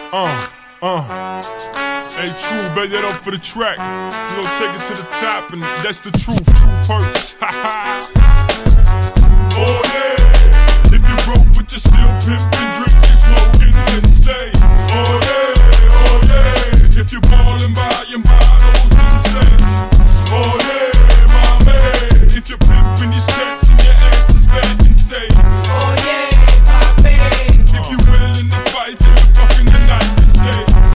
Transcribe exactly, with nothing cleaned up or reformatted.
Uh, uh. Hey, true, bet that up for the track. You gon' take it to the top, and that's the truth. Truth hurts. Oh yeah. If you broke, but you still pimpin', drinkin', smoking, then say.